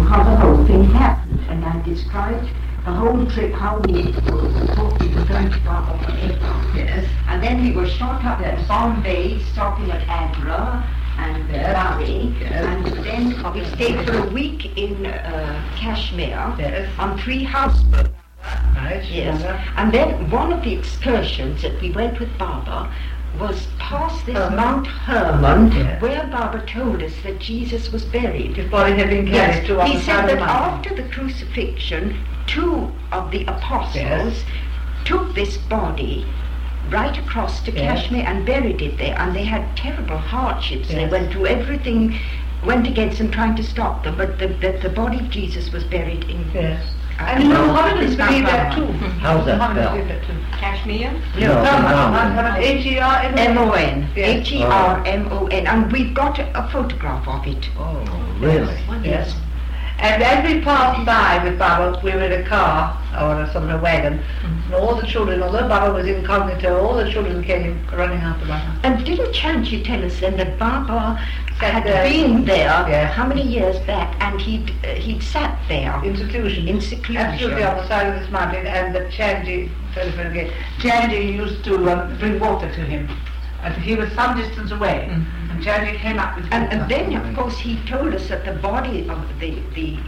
how the whole thing happened. And I described the whole trip, how we thought we were going to Baba. Yes. And then we were shot up at Bombay, stopping at Agra and Bari. Yes. And then we stayed for a week in Kashmir Yes. on 3 houseboats. Right. Yes. And then one of the excursions that we went with Baba was past this Mount Hermon, Yes. where Baba told us that Jesus was buried. His body had been carried to one He side said of the that mountain. after the crucifixion, 2 of the apostles Yes. took this body right across to Yes. Kashmir and buried it there, and they had terrible hardships. They Yes. went through everything, went against them trying to stop them, but the body of Jesus was buried in Yes. And you know, Mohammedans this Mount believe that Hermon. too. How's that Mohammedans spelled? believe that too. Kashmir? No, H-E-R-M-O-N. M-O-N, Yes. H-E-R-M-O-N, and we've got a photograph of it. Oh, really? Yes. And as we passed by with Baba, we were in a car, or a sort of a wagon, and all the children, although Baba was incognito, all the children came running after Baba. And didn't Chanchi tell us then that Baba had there. been there Yes. how many years back, and he'd sat there In seclusion. in seclusion. Absolutely on the side of this mountain, and that Chanji, telephone again, Chanji used to bring water to him. And he was some distance away, and Chanji came up with And water. then, of course, he told us that the body of the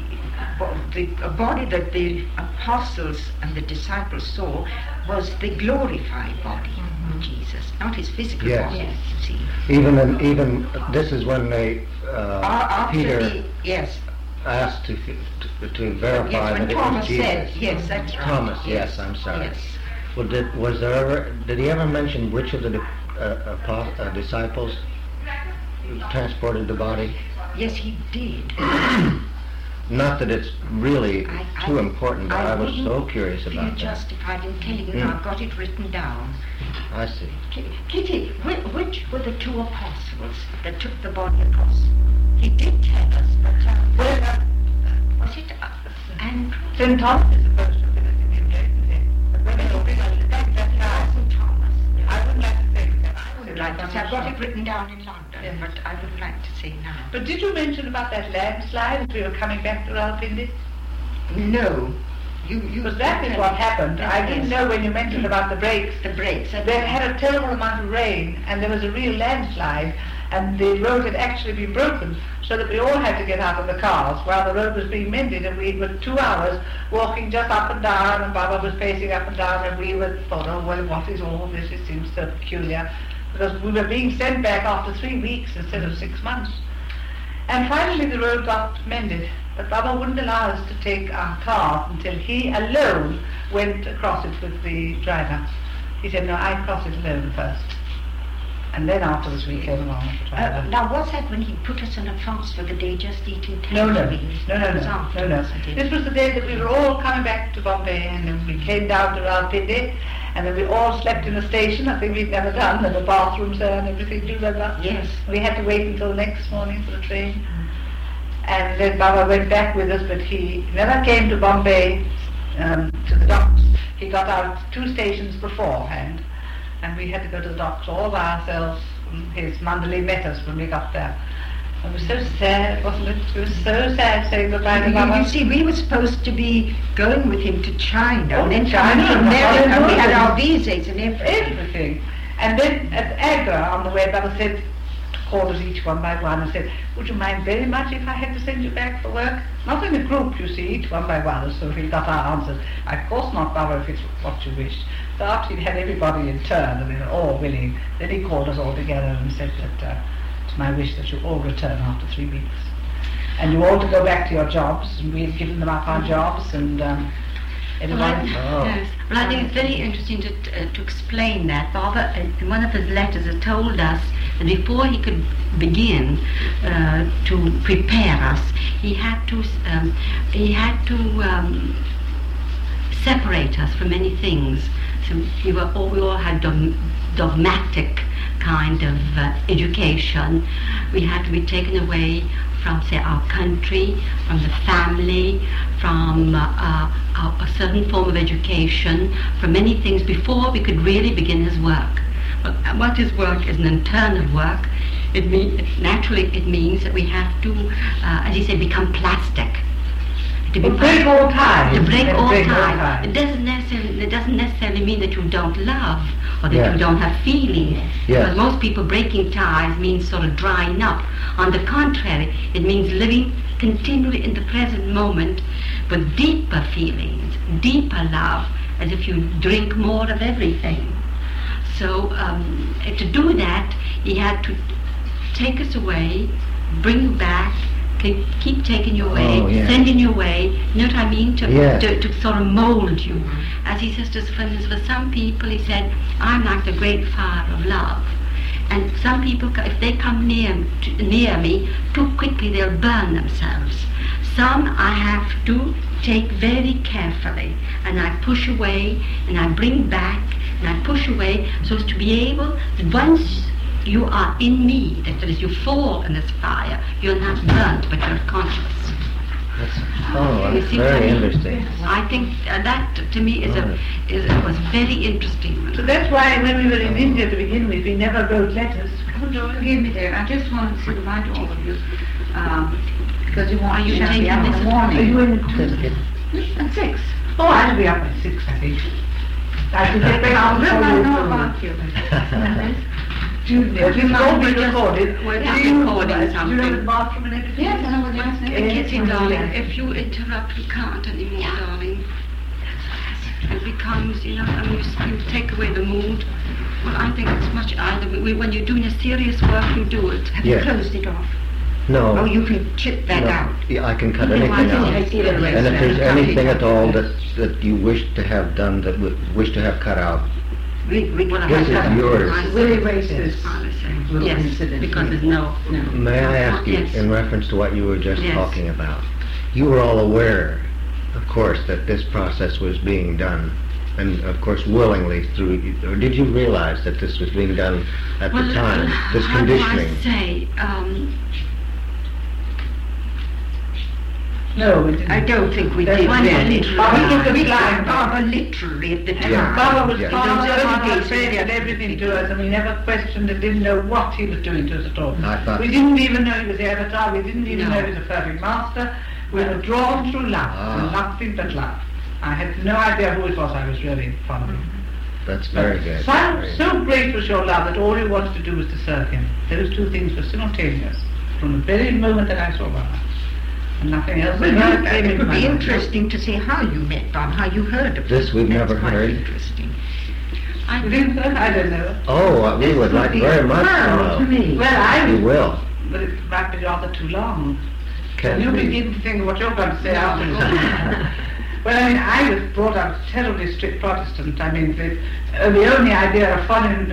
body that the apostles and the disciples saw was the glorified body of Jesus, not his physical Yes. body. You see, Even this is when they after Peter yes, asked to verify yes, when that it Thomas was Jesus. said, yes, that's right. Thomas, yes, I'm sorry. Yes. Well, did he ever mention which of the disciples transported the body? Yes, he did. Not that it's really I- too important, but I was so curious feel about that. justified in telling you. I've got it written down. I see. Kitty, which were the 2 apostles that took the body across? He did tell us, but was it Andrew? St. Thomas is supposed to have been in the St. Thomas. I wouldn't like to say that. I would like to say, I've got it written down in London, Yes. but I would like to say now. But did you mention about that landslide as we were coming back to Rawalpindi? No. You Because that is what happened. I didn't know when you mentioned about the breaks. the breaks. They had a terrible amount of rain, and there was a real landslide, and the road had actually been broken, so that we all had to get out of the cars while the road was being mended, and we were 2 hours walking just up and down, and Baba was pacing up and down, and we were thought, oh, well, what is all this? It seems so peculiar, because we were being sent back after 3 weeks instead of 6 months. And finally the road got mended, but Baba wouldn't allow us to take our cars until he alone went across it with the driver. He said, no, I cross it alone first. And then afterwards we came along with the driver. Now, was that when he put us on a fast for the day, just eating No. tangerines? That was afterwards, I did. This was the day that we were all coming back to Bombay, and then we came down to Rawalpindi, and then we all slept in a station, a thing we'd never done, and the bathrooms there and everything, do you remember? Yes. We had to wait until the next morning for the train. And then Baba went back with us, but he never came to Bombay, to the docks. He got out 2 stations beforehand, and we had to go to the docks all by ourselves. His Mandalay met us when we got there. It was so sad, wasn't it? It was so sad saying goodbye to Baba. You see, we were supposed to be going with him to China, Oh, and then China, coming to America, Hollywood. we had our visas and everything. Everything. And then at Agra on the way, Baba said, called us each one by one and said, would you mind very much if I had to send you back for work? Not in a group, you see, each one by one, so we got our answers. Of course not, Baba, if it's what you wish. So after he'd had everybody in turn, and they were all willing, then he called us all together and said that it's my wish that you all return after 3 weeks. And you all to go back to your jobs, and we've given them up our jobs, and everyone... Yes. Well, I think it's very interesting to explain that. Baba, in one of his letters, has told us that before he could begin to prepare us, he had to separate us from many things. So we all had dogmatic kind of education. We had to be taken away from, say, our country, from the family, from a certain form of education, from many things before we could really begin his work. But what his work is an internal work. Naturally it means that we have to, as he said, become plastic. To be break all ties. To break all Break all ties. ties. It doesn't necessarily mean that you don't love or that Yes. you don't have feelings. Yes. Because most people breaking ties means sort of drying up. On the contrary, it means living continually in the present moment with deeper feelings, deeper love, as if you drink more of everything. So to do that, he had to take us away, bring you back, keep taking you away, Oh, yeah. sending you away, you know what I mean, Yes. to sort of mold you. As he says to us, for instance, for some people, he said, I'm like the great fire of love. And some people, if they come near me, too quickly they'll burn themselves. Some I have to take very carefully, and I push away, and I bring back, and I push away, so as to be able, once you are in me, that is, you fall in this fire, you're not burnt, but you're conscious. Oh, You that's see what I very mean? interesting. I think that, to me, was very interesting. So that's why when we were in India to begin with, we never wrote letters. Forgive me there. I just wanted to remind all of you, because you want Are you to taking be out in this? the Are morning. you in the At 6. Oh, I'll be up at 6, I think. I should get back How on little I know the about you. Julia, Would you it's all mind been just- recorded. we're Do just you- recording do you know something. the bathroom and everything? Yes, I know what you're saying. Kitty, darling, if you interrupt, we can't anymore, darling. It becomes, you take away the mood. Well, I think it's much either. When you're doing a serious work, you do it. Have Yes. you closed it off? No. Oh, you can chip that no. out. Yeah, I can cut No, I anything think out. I see the rest And if of there's it. anything at all that you wish to have done, that would wish to have cut out, Well, This is yours. We'll erase this. Little Yes, incident. because there's no. may I ask you, Yes. in reference to what you were just Yes. talking about, you were all aware, of course, that this process was being done, and of course willingly through, or did you realize that this was being done at the time, this how conditioning? do I say? No, we didn't. I don't think we That's did one really. thing. Baba took a We fly. took Baba literally at the time. Yeah. Baba was Yeah. Baba said everything to us, and we never questioned and didn't know what he was doing to us at all. I thought- We didn't even know he was the avatar. We didn't even No. know he was a perfect master. We were drawn through love, and nothing but love. I had no idea who it was I was really following. That's very good. So great was your love that all you wanted to do was to serve him. Those two things were simultaneous from the very moment that I saw Baba. And nothing else Well, ever came it into would my be mind. interesting to see how you met Bob, how you heard of This him. we've That's never quite heard. interesting. I You didn't know? I don't know. Oh, we would like very much to Well, to know. me. Well, We will. but it might be rather too long. Can you we? begin to think of what you're going to say afterwards. Well, I mean, I was brought up terribly strict Protestant. I mean, the only idea of foreign,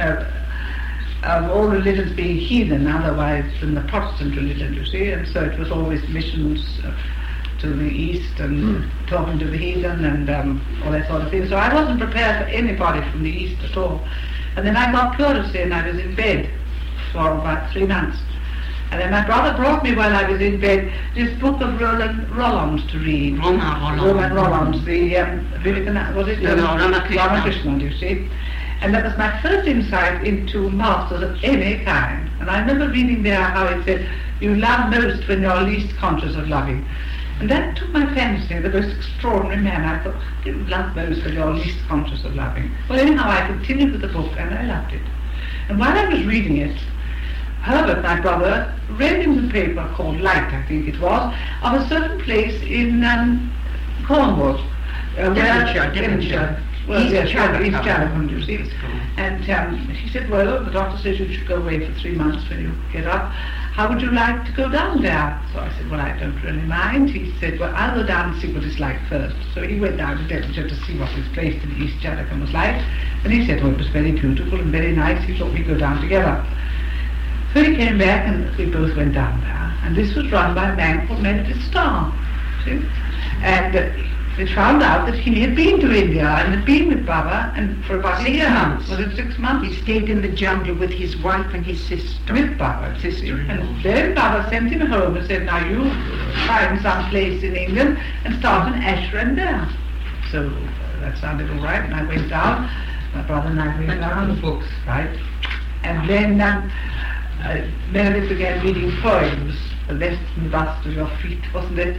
of all religions being heathen, otherwise than the Protestant religion, you see, and so it was always missions to the East and talking to the heathen and all that sort of thing. So I wasn't prepared for anybody from the East at all. And then I got pleurisy and I was in bed for about 3 months. And then my brother brought me while I was in bed this book of Roland Rollins to read. Roland Rollins, the Vivekananda, was it? Ramakrishna. Ramakrishna, you see. And that was my first insight into masters of any kind. And I remember reading there how it said, you love most when you're least conscious of loving. And that took my fancy, the most extraordinary man. I thought, you love most when you're least conscious of loving. Well, anyhow, I continued with the book and I loved it. And while I was reading it, Herbert, my brother, read in the paper called Light, I think it was, of a certain place in Cornwall. Devonshire. Well, East yes, Charlton. East Charlton, you see. And he said, well, the doctor says you should go away for 3 months when you get up. How would you like to go down there? So I said, well, I don't really mind. He said, well, I'll go down and see what it's like first. So he went down to Devonshire to see what this place in East Charlton was like. And he said, well, it was very beautiful and very nice. He thought we'd go down together. So he came back and we both went down there. And this was run by a man called Meredith Starr. See? And we found out that he had been to India and had been with Baba and for about 6 a year. months. Was it 6 months? He stayed in the jungle with his wife and his sister. With Baba. Sister-in-law. And then Baba sent him home and said, now you find some place in England and start an ashram there. So that sounded all right, and I went down. My brother and I went down. the books. Right. And then Meredith began reading poems. The left and bust of your feet, wasn't it?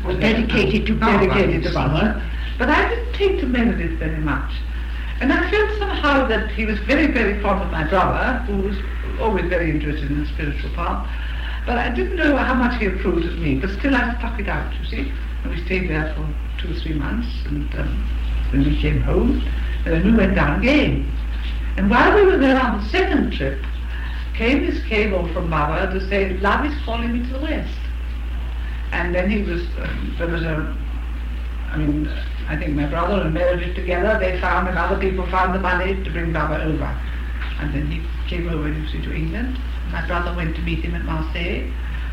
Or dedicated to Baba. Dedicated to Baba. But I didn't take to Meredith very much. And I felt somehow that he was very, very fond of my brother, who was always very interested in the spiritual part. But I didn't know how much he approved of me. But still I stuck it out, you see. And we stayed there for 2 or 3 months. And when we came home, and then we went down again. And while we were there on the second trip, came this cable from Baba to say, love is calling me to the West. And then he was, there was I think my brother and Meredith together, they found, and other people found the money to bring Baba over. And then he came over to England. My brother went to meet him at Marseille.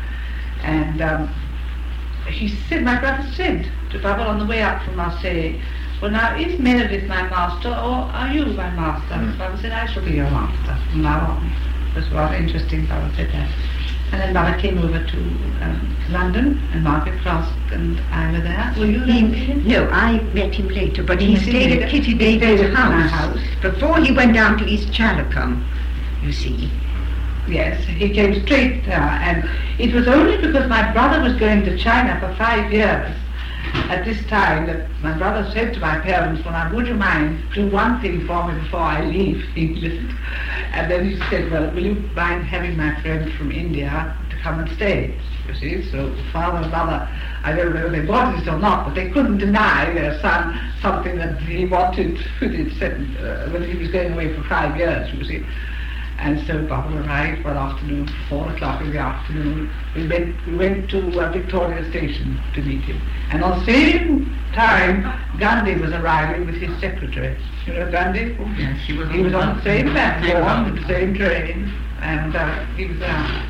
And he said, my brother said to Baba on the way up from Marseille, well, now, is Meredith my master, or are you my master? Baba said, I shall be your master from now on. It was rather interesting, Baba said that. And then Baba came over to London, and Margaret Cross and I were there. Were you there? No, I met him later, but he stayed at Kitty David's house before he went down to East Challicum, you see. Yes, he came straight there, and it was only because my brother was going to China for 5 years at this time that my brother said to my parents, well, now, would you mind do one thing for me before I leave England? And then he said, well, will you mind having my friend from India to come and stay? You see, so father and mother, I don't know if they wanted it or not, but they couldn't deny their son something that he wanted when he was going away for 5 years, you see. And so Baba arrived one afternoon, 4 o'clock in the afternoon. We went to Victoria Station to meet him. And on the same time, Gandhi was arriving with his secretary. You know Gandhi? Oh, yes, he was on the same platform, the same train, and he was there.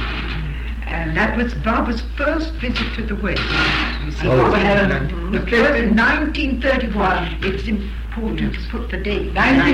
And that was Baba's first visit to the West. You see, Oh, Baba had the the trip first in 1931. It's important to put the date.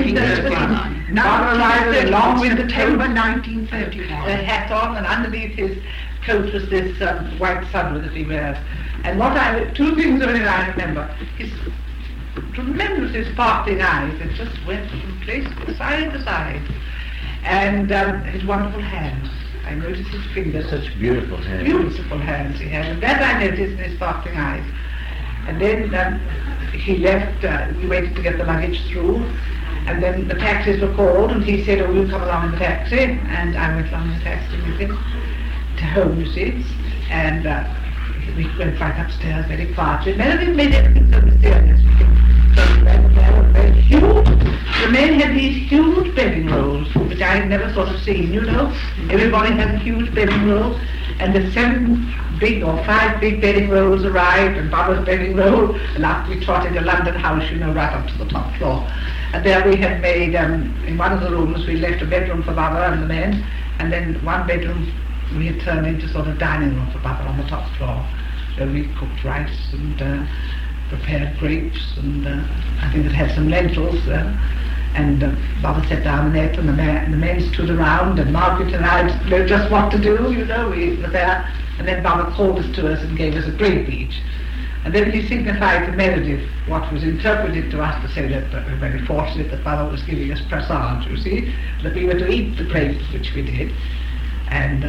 1931. Baba arrived along with the September coat, 1931. the hat on, and underneath his coat was this white sunbonnet that he wears. And two things only I remember. His tremendously sparkling eyes that just went from place to side, and his wonderful hands. I noticed his fingers. Such beautiful hands. Beautiful hands he had, and that I noticed in his sparkling eyes. And then he left, we waited to get the luggage through, and then the taxis were called, and he said, oh, you come along in the taxi, and I went along in the taxi with him to home, you see, and we went right upstairs very quietly. Meredith made everything so mysterious. So we went there, very huge. The men had these huge bedding rolls, which I had never sort of seen, you know. Everybody had a huge bedding roll, and the 5 big bedding rolls arrived, and Baba's bedding roll, and after we trotted a London house, you know, right up to the top floor. And there we had made, in one of the rooms, we left a bedroom for Baba and the men, and then one bedroom we had turned into sort of dining room for Baba on the top floor. So we cooked rice and prepared grapes, and I think it had some lentils, and Baba sat down and ate, and the men stood around, and Margaret and I didn't know just what to do, you know, we were there, and then Baba called us to us and gave us a grape each. And then he signified to Meredith what was interpreted to us to say that we were very fortunate that Baba was giving us prasad, you see, that we were to eat the grapes, which we did, and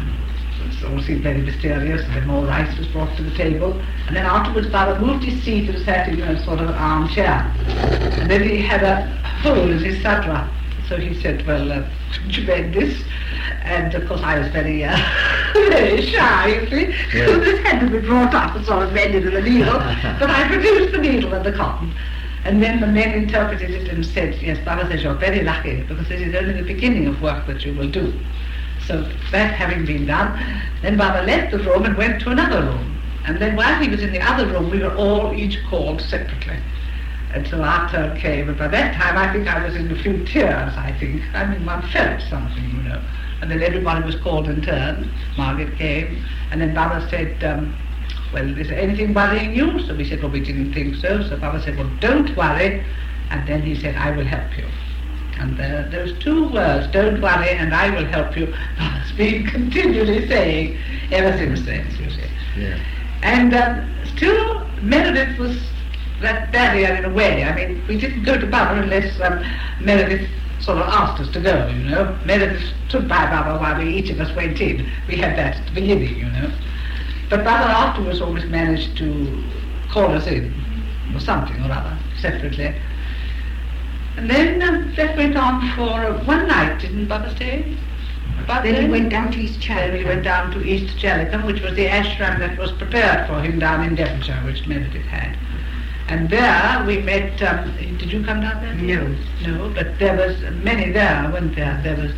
it all seemed very mysterious, and then more rice was brought to the table, and then afterwards Baba moved his seat and sat in a sort of armchair, and then he had a hole in his sadra, so he said, well, couldn't you bend this? And of course I was very, very shy, you see, so this had to be brought up and sort of bended with a needle, but I produced the needle and the cotton. And then the men interpreted it and said, yes, Baba says, you're very lucky, because this is only the beginning of work that you will do. So that having been done, then Baba left the room and went to another room. And then while he was in the other room, we were all each called separately. And so our turn came, and by that time I think I was in a few tears, I think. I mean, one felt something, you know. And then everybody was called in turn. Margaret came, and then Baba said, well, is there anything worrying you? So we said, well, we didn't think so. So Baba said, well, don't worry. And then he said, I will help you. And those 2 words, don't worry and I will help you, Baba's been continually saying ever since then, you see. Yeah. And still Meredith was that barrier in a way. I mean, we didn't go to Baba unless Meredith sort of asked us to go, you know. Meredith stood by Baba while we each of us went in. We had that at the beginning, you know. But Brother afterwards always managed to call us in, or something or other, separately. And then that went on for one night, didn't Brother stay? Then he went down to East Then we Challicum. went down to East Challicum, which was the ashram that was prepared for him down in Devonshire, which Meredith had. And there we met, did you come down there? No. No, but there was many there, weren't there? There was,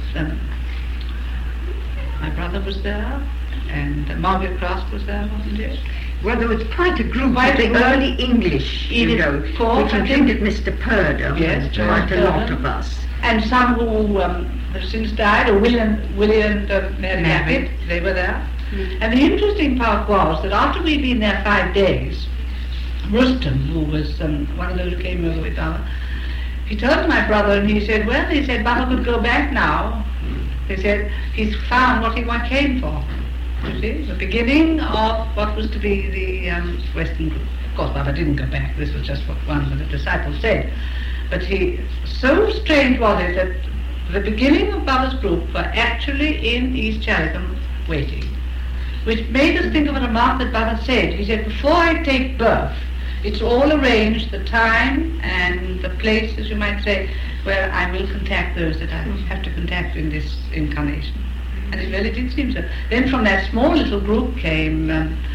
my brother was there, and Margaret Cross was there, wasn't it? Well, there was quite a group Quite of the a group. early English, you Edith know, Ford, which I think. included Mr. Purder, Yes, and quite a Purder. lot of us. And some who have since died, or William and Mary Abbott, they were there. And the interesting part was that after we'd been there 5 days, Rustam, who was one of those who came over with our, he turned to my brother and he said, well, he said, Baba could go back now. He said, he's found what he came for. You see, the beginning of what was to be the Western group. Of course, Baba didn't go back. This was just what one of the disciples said. But so strange was it that the beginning of Baba's group were actually in East Challicum waiting, which made us think of a remark that Baba said. He said, before I take birth, it's all arranged, the time and the place, as you might say, where I will contact those that I have to contact in this incarnation. And it really did seem so. Then from that small little group came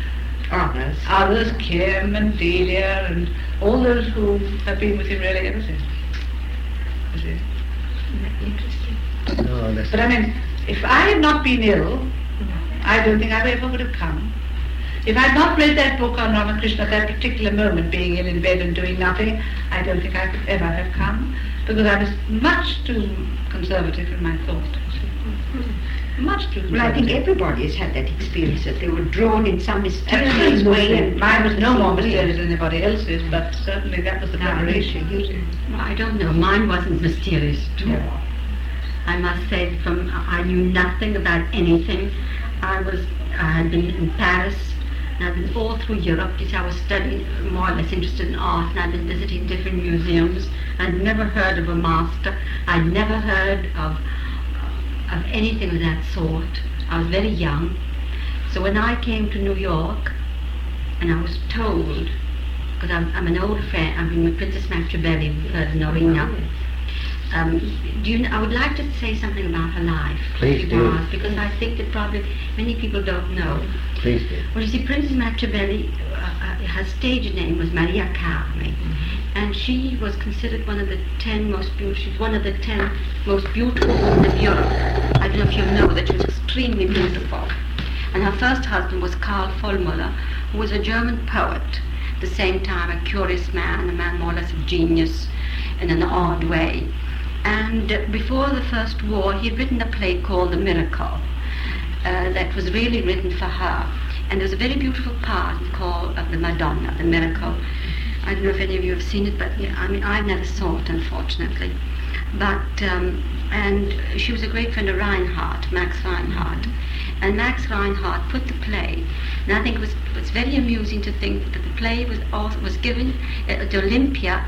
others, Kim and Delia, and all those who have been with him really ever since. You see. Interesting. Oh, that's But I mean, if I had not been ill, I don't think I ever would have come. If I had not read that book on Ramakrishna at that particular moment, being ill in bed and doing nothing, I don't think I could ever have come, because I was much too conservative in my thought. Much too conservative. Well, I think everybody has had that experience, that they were drawn in some mysterious way. And mine was no more mysterious than anybody else's, but certainly that was the preparation. Well, I don't know. Mine wasn't mysterious at all. Yeah. I must say, I knew nothing about anything. I had been in Paris, and I'd been all through Europe because I was studying, more or less interested in art, and I'd been visiting different museums. I'd never heard of a master. I'd never heard of anything of that sort. I was very young. So when I came to New York, and I was told, because I'm an old friend, I've been with Princess Machiavelli, Norina. I would like to say something about her life. Please if do. you ask, because I think that probably many people don't know. Please do. Well, you see, Princess Machiavelli, her stage name was Maria Carme, and she was considered one of the 10 most beautiful. She's one of the 10 most beautiful women of Europe. I don't know if you know that she was extremely beautiful. And her first husband was Karl Vollmuller, who was a German poet. At the same time, a curious man, a man more or less of genius in an odd way. And before the First War, he had written a play called The Miracle that was really written for her. And there was a very beautiful part called The Madonna, The Miracle. I don't know if any of you have seen it, but yeah, I mean, I never saw it, unfortunately. But, and she was a great friend of Reinhardt, Max Reinhardt. And Max Reinhardt put the play, and I think it was very amusing to think that the play was given at Olympia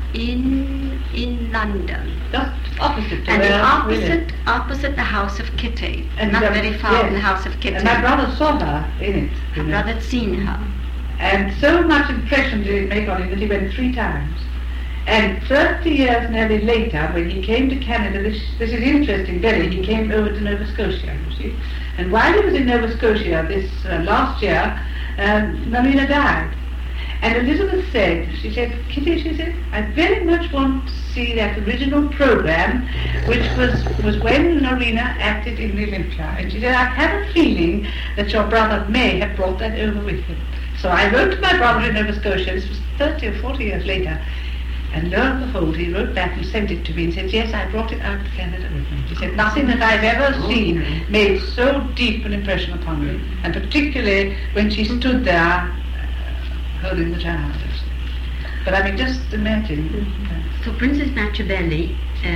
in London. Just opposite to And where opposite the house of Kitty, And not the- very far yes. from the house of Kitty. And my brother saw her in it. My brother had seen her. And so much impression did it make on him that he went 3 times. And 30 years nearly later, when he came to Canada, this is interesting, very, he came over to Nova Scotia, you see. And while he was in Nova Scotia this last year, Marina died. And Elizabeth said, she said, Kitty, she said, I very much want to see that original program, which was when Marina acted in the Olympia. And she said, I have a feeling that your brother may have brought that over with him. So I wrote to my brother in Nova Scotia, this was 30 or 40 years later, and lo and behold, he wrote back and sent it to me and said, yes, I brought it out to Canada with me. He said, nothing that I've ever seen made so deep an impression upon me, and particularly when she stood there holding the child. But I mean, just imagine. So Princess Machiavelli,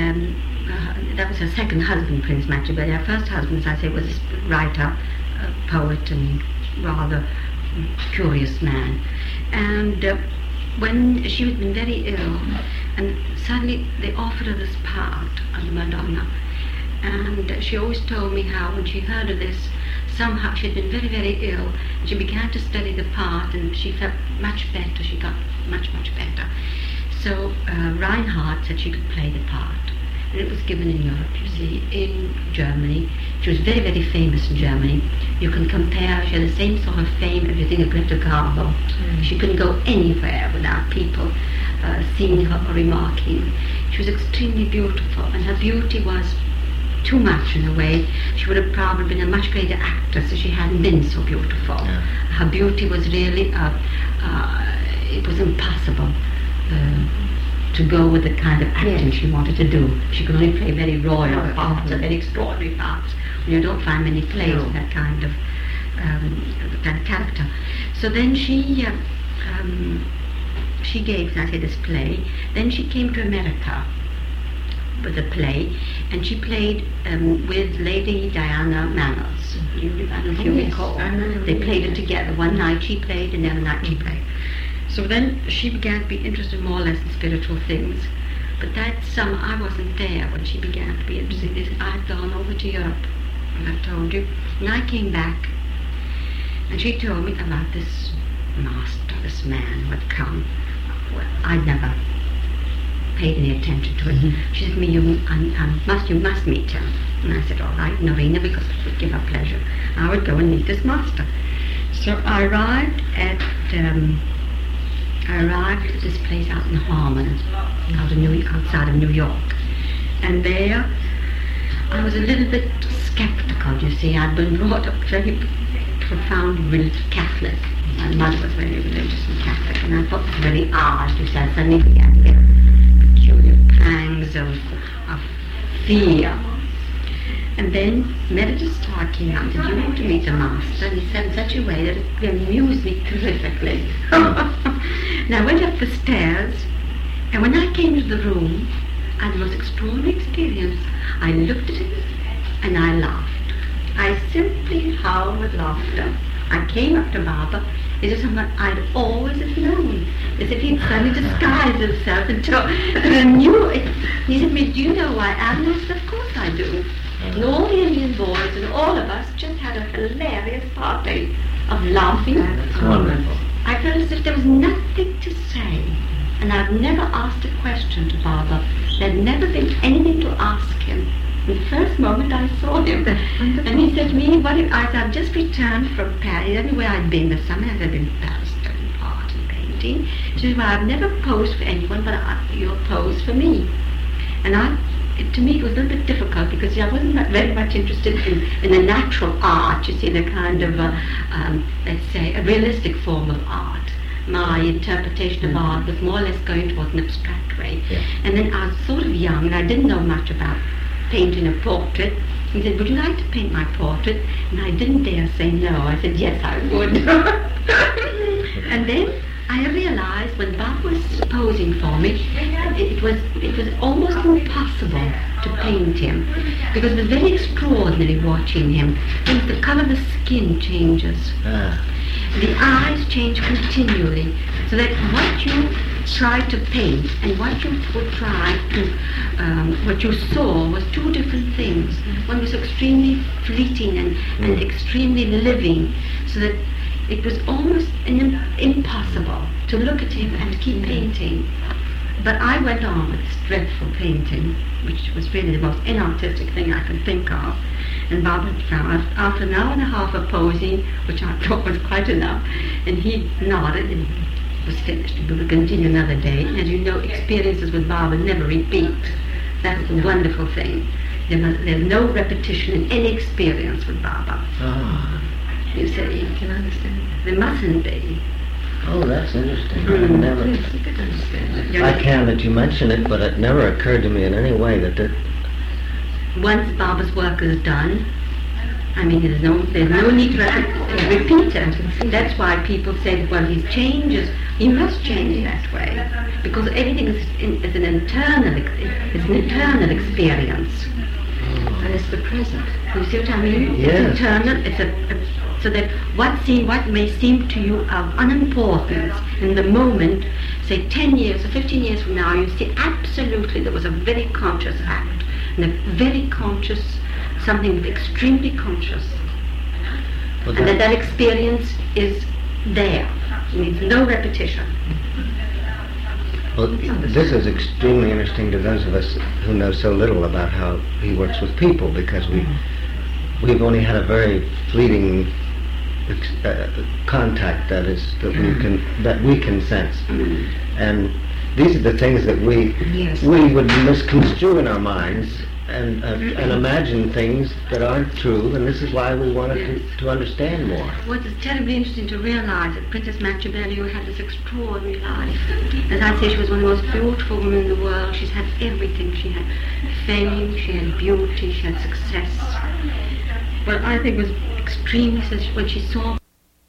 that was her second husband, Prince Machiavelli. Her first husband, as I say, was a writer, a poet, and rather curious man. And when she had been very ill, and suddenly they offered her this part of the Madonna. And she always told me how, when she heard of this, somehow she had been very, very ill. And she began to study the part, and she felt much better. She got much, much better. So Reinhardt said she could play the part. And it was given in Europe, you see, in Germany. She was very, very famous in Germany. You can compare, she had the same sort of fame as you think of Greta Garbo. She couldn't go anywhere without people seeing her or remarking. She was extremely beautiful, and her beauty was too much in a way. She would have probably been a much greater actress if she hadn't been so beautiful. Yeah. Her beauty was really, it was impossible to go with the kind of acting she wanted to do. She could only play very royal parts, very extraordinary parts. You don't find many plays with that kind of character. So then she gave, I say, this play. Then she came to America with a play, and she played with Lady Diana Manners. I don't know if you recall. They played it together. One night she played, and the other night she played. So then she began to be interested more or less in spiritual things. But that summer, I wasn't there when she began to be interested in this. I had gone over to Europe, as I told you. And I came back, and she told me about this master, this man who had come. Well, I'd never paid any attention to it. She said to me, you must meet him. And I said, all right, Norina, because it would give her pleasure. I would go and meet this master. So I arrived at this place out in Harmon, outside of New York. And there, I was a little bit skeptical, you see. I'd been brought up very profoundly Catholic. My mother was very religious and Catholic, and I thought it was very odd, you see. I suddenly began to get peculiar pangs of fear. And then Meredith Starr came out and said, you want to meet the master? And he said in such a way that it amused me terrifically. And I went up the stairs, and when I came to the room, I had the most extraordinary experience. I looked at him, and I laughed. I simply howled with laughter. I came up to Baba. It was something I'd always have known, as if he'd suddenly disguised himself until I knew it. He said to me, do you know why I am? I said, of course I do. And all the Indian boys and all of us just had a hilarious party of laughing. That's wonderful. I felt as if there was nothing to say, and I'd never asked a question to Baba. There'd never been anything to ask him. The first moment I saw him, and he said to me, I said, I've just returned from Paris. He didn't know where I'd been this summer. I'd been in Paris studying art and painting. He said, well, I've never posed for anyone, but you'll pose for me. And to me, it was a little bit difficult because I wasn't very much interested in the natural art, you see, the kind of, let's say, a realistic form of art. My interpretation of art was more or less going towards an abstract way. Yeah. And then I was sort of young, and I didn't know much about painting a portrait. He said, would you like to paint my portrait? And I didn't dare say no. I said, yes, I would. And then I realized when Bob was posing for me, it was almost impossible to paint him, because it was very extraordinary watching him. The color of the skin changes. The eyes change continually, so that what you tried to paint and what you would try to, what you saw was two different things. One was extremely fleeting and extremely living, so that it was almost impossible to look at him and keep painting. But I went on with this dreadful painting, which was really the most inartistic thing I could think of. And Bob had found, after an hour and a half of posing, which I thought was quite enough, and he nodded and was finished. We would continue another day. As you know, experiences with Bob never repeat. That's the wonderful thing. There's no repetition in any experience with Baba. Oh. You see, you can understand. There mustn't be. Oh, that's interesting. Yes, you can understand. I can that you mention it, but it never occurred to me in any way that once Baba's work is done, I mean, there's no need to repeat it. That's why people say, well, he changes. He must change that way, because everything is an internal experience. And it's the present. You see what I mean? Yes. It's internal. So that what may seem to you of unimportance in the moment, say 10 years or 15 years from now, you see absolutely there was a very conscious act, and a very conscious, something extremely conscious. Well, and that experience is there. It needs no repetition. Well, this is extremely interesting to those of us who know so little about how he works with people, because we've only had a very fleeting contact that we can sense, and these are the things that we would misconstrue in our minds and imagine things that aren't true, and this is why we wanted to understand more. What is terribly interesting to realize that Princess Machiavelli had this extraordinary life. As I say, she was one of the most beautiful women in the world. She's had everything. She had fame, she had beauty, she had success. What I think was extremely, when she saw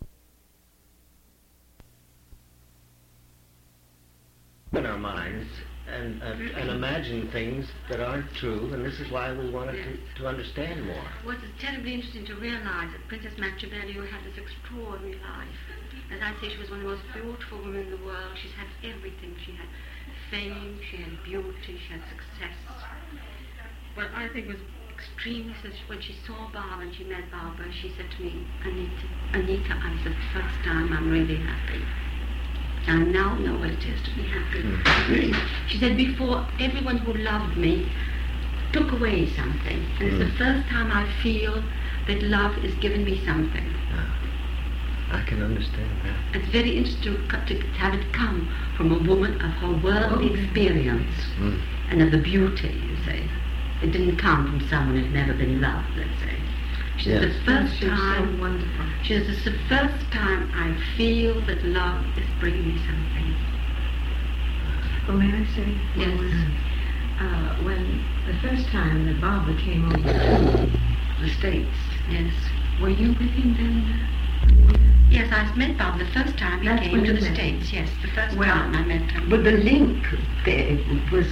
in our minds and imagine things that aren't true, and this is why we wanted to understand more. What is terribly interesting to realize that Princess Machiavelli had this extraordinary life. As I say, she was one of the most beautiful women in the world. She's had everything. She had fame, she had beauty, she had success. What I think was extremely, when she saw Barbara and she met Barbara, she said to me, Anita, I said, the first time I'm really happy. I now know what it is to be happy. She said, before, everyone who loved me took away something. And it's the first time I feel that love is giving me something. I can understand that. It's very interesting to have it come from a woman of her worldly experience and of the beauty, you say. It didn't come from someone who'd never been loved, let's say. She said, the first time, so wonderful. She said, it's the first time I feel that love is bringing me something. Well, may I say? Yes. When the first time that Barbara came over to the States, Yes. were you with him then? Yes, I met Bob the first time he came to the States. Yes, the first time I met him. But the link there was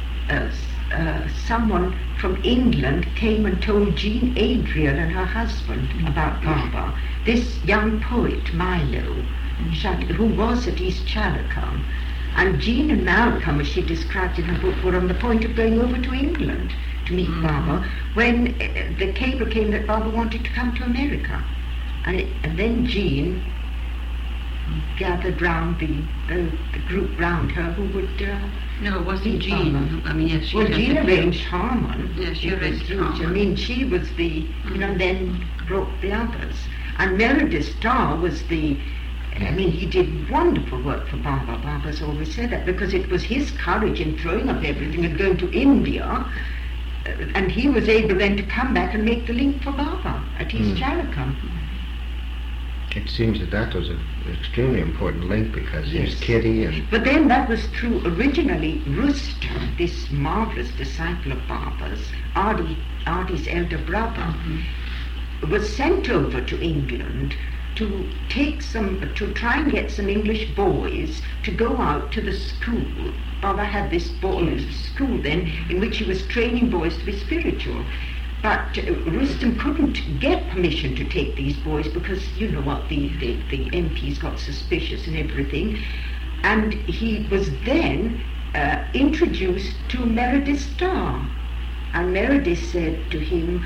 someone from England came and told Jean Adrian and her husband about Barbara. This young poet, Milo, who was at East Chalacombe. And Jean and Malcolm, as she described in her book, were on the point of going over to England to meet Barbara when the cable came that Barbara wanted to come to America. And then Jean gathered round the group round her who would... no, it wasn't Jean. I mean, yes, she... Well, Jean arranged Harmon. Yes, she arranged Harmon. I mean, she was the... then brought the others. And Meredith Starr was the... I mean, he did wonderful work for Barbara. Barbara's always said that, because it was his courage in throwing up everything and going to India, and he was able then to come back and make the link for Barbara at East Chalacombe. It seems that was an extremely important link, because there's Kitty and... But then that was true originally. Rooster, this marvellous disciple of Barbara's, Ardy's elder brother, was sent over to England to to try and get some English boys to go out to the school. Barbara had this school then in which he was training boys to be spiritual. But Rustem couldn't get permission to take these boys because, you know what, the MPs got suspicious and everything. And he was then introduced to Meredith Starr. And Meredith said to him,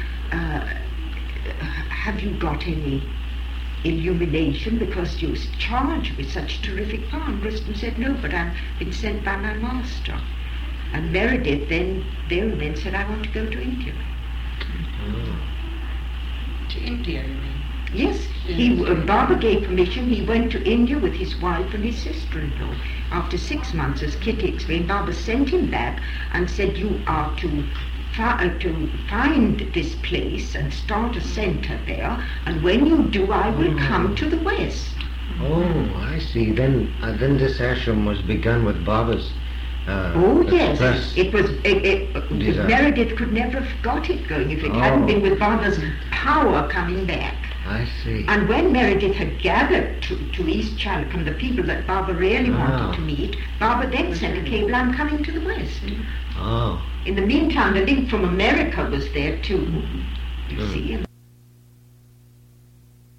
have you got any illumination, because you're charged with such terrific power? And Rustem said, no, but I've been sent by my master. And Meredith then said, I want to go to India. To India, you mean? Yes, Barbara gave permission. He went to India with his wife and his sister-in-law. After 6 months, as Kitty explained, Barbara sent him back and said, you are to find this place and start a centre there, and when you do, I will come to the West. Oh, I see. Then this ashram was begun with Barbara's yes, it was. Meredith could never have got it going if it hadn't been with Barbara's power coming back. I see. And when Meredith had gathered to East Chalacombe the people that Barbara really wanted to meet, Barbara then sent a cable, I'm coming to the West. Oh. In the meantime, the link from America was there too, you see.